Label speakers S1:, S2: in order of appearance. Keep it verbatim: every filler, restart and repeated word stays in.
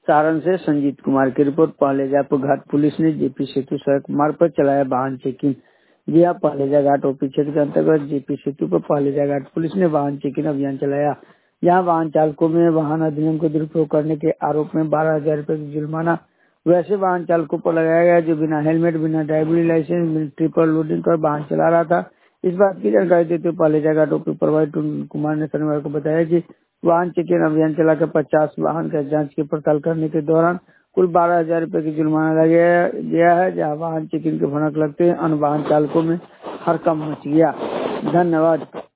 S1: सारण से संजीत कुमार की report. Pahleja Ghat police ने जेपी सेतु सड़क मार्ग पर चलाया वाहन चेकिंग। जी हाँ, पहलेजा घाट ओपी क्षेत्र के अंतर्गत जेपी सेतु पर पहलेजा घाट पुलिस ने वाहन चेकिंग अभियान चलाया। यहाँ वाहन चालकों में वाहन अधिनियम को दुरुपयोग करने के आरोप में बारह हजार रूपए की जुर्माना वैसे वाहन चालकों पर लगाया गया जो बिना हेलमेट, बिना ड्राइविंग लाइसेंस, ट्रिपल लोडिंग कर वाहन चला रहा था। इस बात की जानकारी देते हुए पहलेजा घाट ओपी प्रभारी टुन कुमार ने शनिवार को बताया कि वाहन चेकिंग अभियान चलाकर पचास वाहन का जांच की पड़ताल करने के दौरान कुल बारह हजार रूपए की जुर्माना लगाया गया है। जहाँ वाहन चेकिंग के भनक लगते अन्य वाहन चालकों में हड़कंप मच गया। धन्यवाद।